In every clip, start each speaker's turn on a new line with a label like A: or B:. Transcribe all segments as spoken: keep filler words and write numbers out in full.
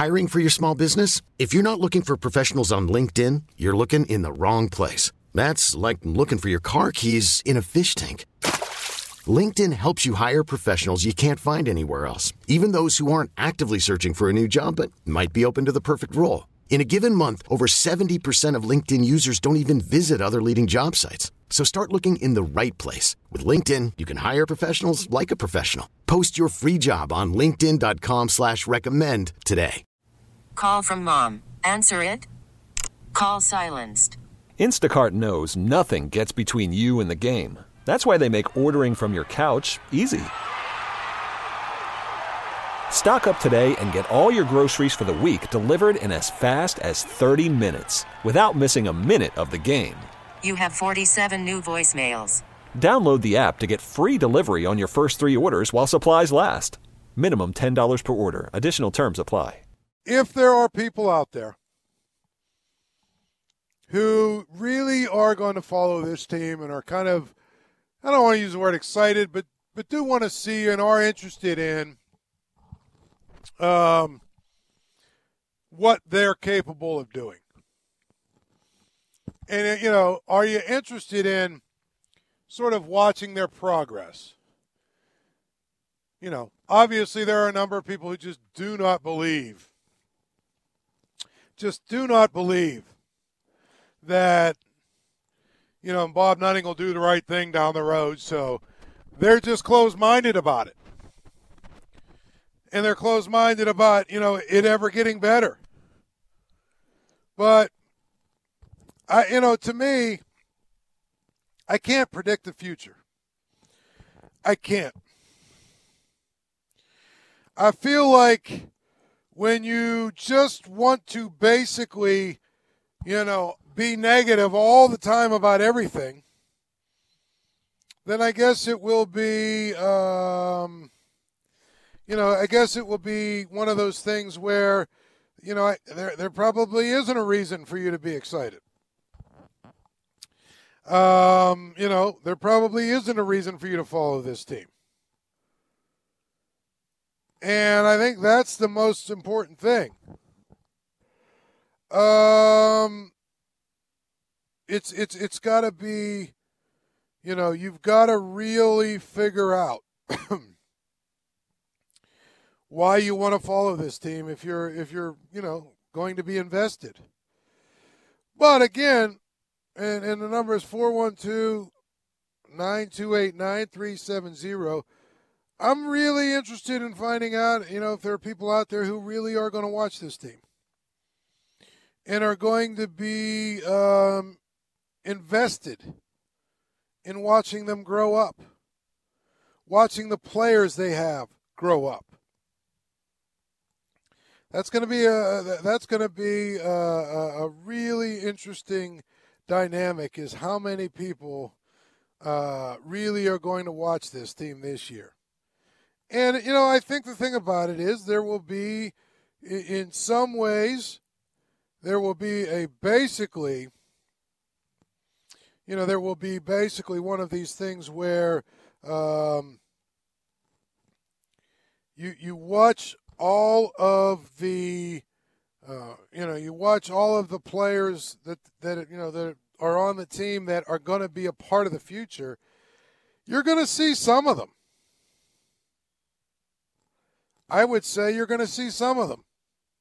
A: Hiring for your small business? If you're not looking for professionals on LinkedIn, you're looking in the wrong place. That's like looking for your car keys in a fish tank. LinkedIn helps you hire professionals you can't find anywhere else, even those who aren't actively searching for a new job but might be open to the perfect role. In a given month, over seventy percent of LinkedIn users don't even visit other leading job sites. So start looking in the right place. With LinkedIn, you can hire professionals like a professional. Post your free job on linkedin dot com slash recommend today.
B: Call from mom. Answer it. Call silenced.
C: Instacart knows nothing gets between you and the game. That's why they make ordering from your couch easy. Stock up today and get all your groceries for the week delivered in as fast as thirty minutes without missing a minute of the game.
B: You have forty-seven new voicemails.
C: Download the app to get free delivery on your first three orders while supplies last. Minimum ten dollars per order. Additional terms apply.
D: If there are people out there who really are going to follow this team and are kind of, I don't want to use the word excited, but but do want to see and are interested in um, what they're capable of doing. And, you know, are you interested in sort of watching their progress? You know, obviously there are a number of people who just do not believe, just do not believe that, you know, Bob Nutting will do the right thing down the road. So they're just closed-minded about it. And they're closed-minded about, you know, it ever getting better. But, I, you know, to me, I can't predict the future. I can't. I feel like when you just want to basically, you know, be negative all the time about everything, then I guess it will be, um, you know, I guess it will be one of those things where, you know, I, there there probably isn't a reason for you to be excited. Um, you know, there probably isn't a reason for you to follow this team. And I think that's the most important thing. Um, it's it's it's got to be, you know, you've got to really figure out why you want to follow this team if you're if you're you know going to be invested. But again, and and the number is four one two, nine two eight, nine three seven zero. I'm really interested in finding out, you know, if there are people out there who really are going to watch this team and are going to be um, invested in watching them grow up, watching the players they have grow up. That's going to be a that's going to be a, a really interesting dynamic. Is how many people uh, really are going to watch this team this year. And, you know, I think the thing about it is there will be, in some ways, there will be a basically, you know, there will be basically one of these things where um, you you watch all of the, uh, you know, you watch all of the players that, that, you know, that are on the team that are going to be a part of the future. You're going to see some of them. I would say you're going to see some of them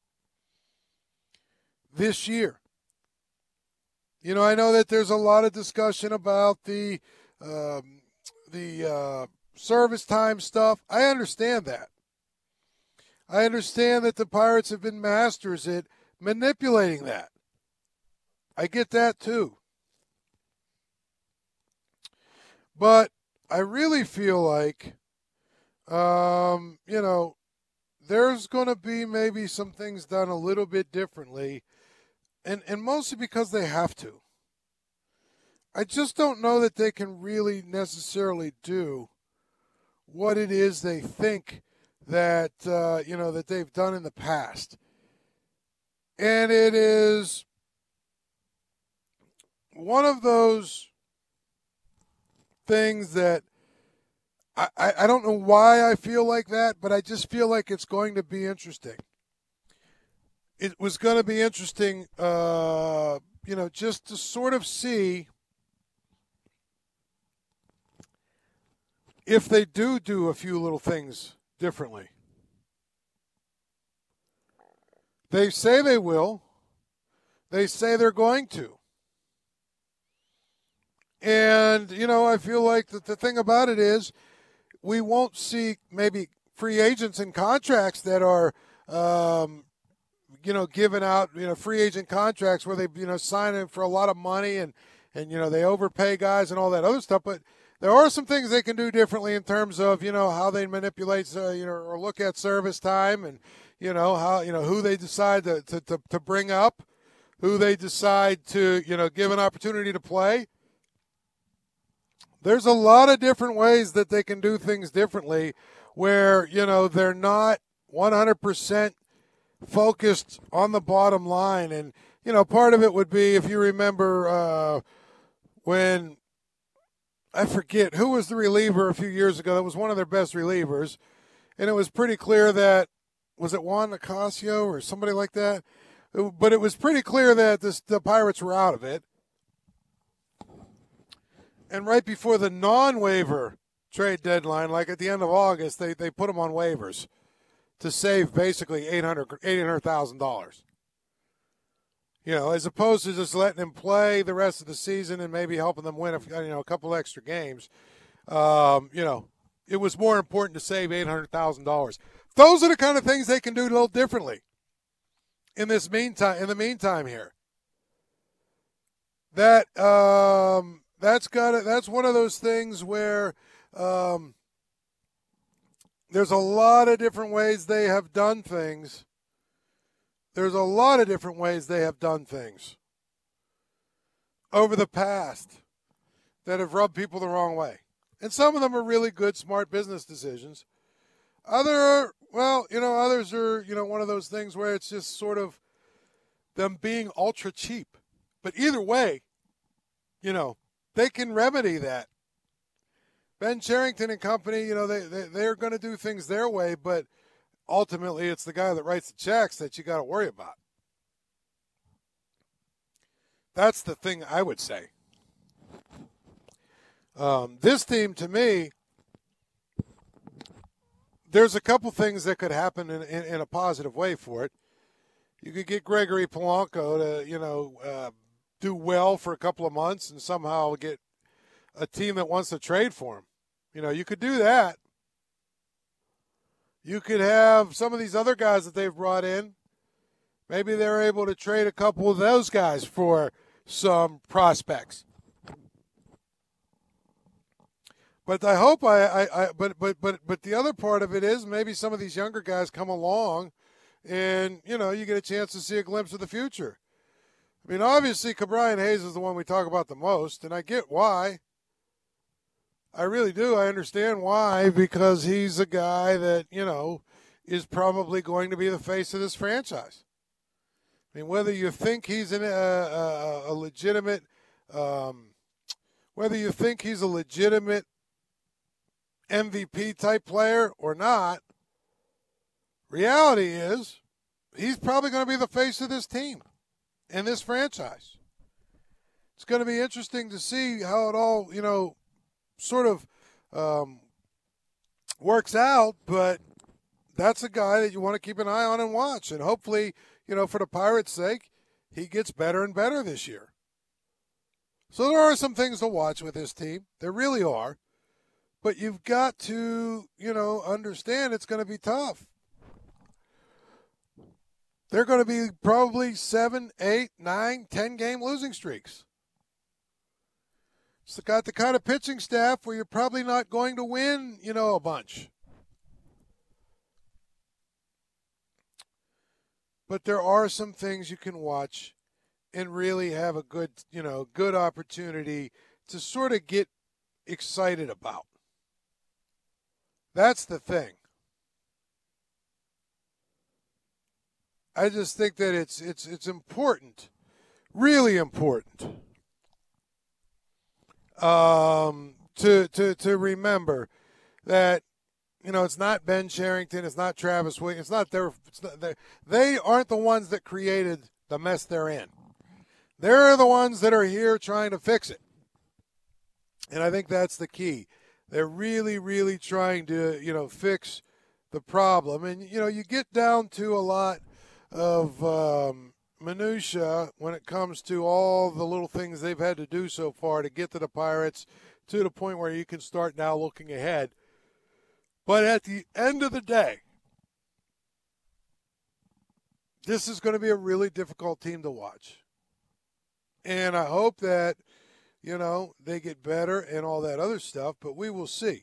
D: this year. You know, I know that there's a lot of discussion about the um, the uh, service time stuff. I understand that. I understand that the Pirates have been masters at manipulating that. I get that too. But I really feel like, um, you know, there's going to be maybe some things done a little bit differently, and, and mostly because they have to. I just don't know that they can really necessarily do what it is they think that, uh, you know, that they've done in the past. And it is one of those things that I, I don't know why I feel like that, but I just feel like it's going to be interesting. it was going to be interesting, uh, you know, just to sort of see if they do do a few little things differently. They say they will. They say they're going to. And, you know, I feel like that the thing about it is we won't see maybe free agents and contracts that are, um, you know, giving out, you know, free agent contracts where they, you know, sign in for a lot of money and, and, you know, they overpay guys and all that other stuff. But there are some things they can do differently in terms of, you know, how they manipulate, uh, you know, or look at service time and, you know, how, you know, who they decide to, to, to, to bring up, who they decide to, you know, give an opportunity to play. There's a lot of different ways that they can do things differently where, you know, they're not one hundred percent focused on the bottom line. And, you know, part of it would be, if you remember uh, when, I forget, who was the reliever a few years ago that was one of their best relievers, and it was pretty clear that, was it Juan Nicasio or somebody like that? But it was pretty clear that this, the Pirates were out of it. And right before the non-waiver trade deadline, like at the end of August, they, they put him on waivers to save basically eight hundred thousand dollars. You know, as opposed to just letting him play the rest of the season and maybe helping them win a, you know, a couple extra games. Um, you know, it was more important to save eight hundred thousand dollars. Those are the kind of things they can do a little differently in this meantime, in the meantime here. That, um, That's got it. That's one of those things where um, there's a lot of different ways they have done things. There's a lot of different ways they have done things over the past that have rubbed people the wrong way. And some of them are really good, smart business decisions. Other, well, you know, others are, you know, one of those things where it's just sort of them being ultra cheap. But either way, you know, they can remedy that. Ben Cherington and company, you know, they, they, they're going to do things their way, but ultimately it's the guy that writes the checks that you got to worry about. That's the thing I would say. Um, this team, to me, there's a couple things that could happen in, in, in a positive way for it. You could get Gregory Polanco to, you know, uh, do well for a couple of months and somehow get a team that wants to trade for him. You know, you could do that. You could have some of these other guys that they've brought in. Maybe they're able to trade a couple of those guys for some prospects. But I hope I, I, I but but but but the other part of it is maybe some of these younger guys come along and, you know, you get a chance to see a glimpse of the future. I mean, obviously, Ke'Bryan Hayes is the one we talk about the most, and I get why. I really do. I understand why, because he's a guy that, you know, is probably going to be the face of this franchise. I mean, whether you think he's an, uh, a, a legitimate, um, whether you think he's a legitimate M V P type player or not, reality is he's probably going to be the face of this team and this franchise. It's going to be interesting to see how it all, you know, sort of um, works out, but that's a guy that you want to keep an eye on and watch. And hopefully, you know, for the Pirates' sake, he gets better and better this year. So there are some things to watch with this team. There really are. But you've got to, you know, understand it's going to be tough. They're going to be probably seven, eight, nine, ten game losing streaks. It's got the kind of pitching staff where you're probably not going to win, you know, a bunch. But there are some things you can watch and really have a good, you know, good opportunity to sort of get excited about. That's the thing. I just think that it's it's it's important, really important, um, to to to remember that You know, it's not Ben Cherington. It's not Travis Williams. It's not their. It's not their they aren't the ones that created the mess they're in. They're the ones that are here trying to fix it. And I think that's the key. They're really, really trying to, you know, fix the problem. And, you know, you get down to a lot of um, minutia when it comes to all the little things they've had to do so far to get to the Pirates to the point where you can start now looking ahead. But at the end of the day, this is going to be a really difficult team to watch. And I hope that, you know, they get better and all that other stuff, but we will see.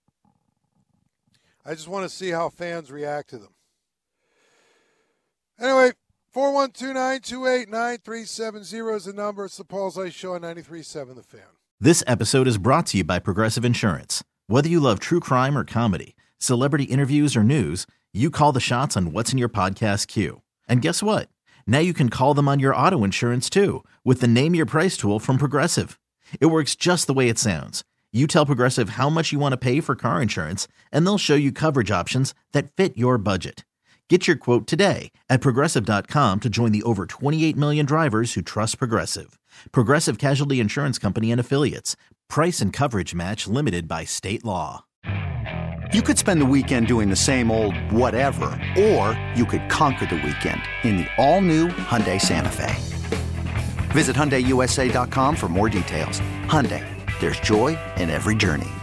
D: I just want to see how fans react to them. Anyway, four one two, nine two eight, nine three seven zero is the number. It's the Paul's Ice Show on ninety-three point seven The Fan.
E: This episode is brought to you by Progressive Insurance. Whether you love true crime or comedy, celebrity interviews or news, you call the shots on what's in your podcast queue. And guess what? Now you can call them on your auto insurance too with the Name Your Price tool from Progressive. It works just the way it sounds. You tell Progressive how much you want to pay for car insurance, and they'll show you coverage options that fit your budget. Get your quote today at Progressive dot com to join the over twenty-eight million drivers who trust Progressive. Progressive Casualty Insurance Company and Affiliates. Price and coverage match limited by state law.
F: You could spend the weekend doing the same old whatever, or you could conquer the weekend in the all-new Hyundai Santa Fe. Visit Hyundai U S A dot com for more details. Hyundai, there's joy in every journey.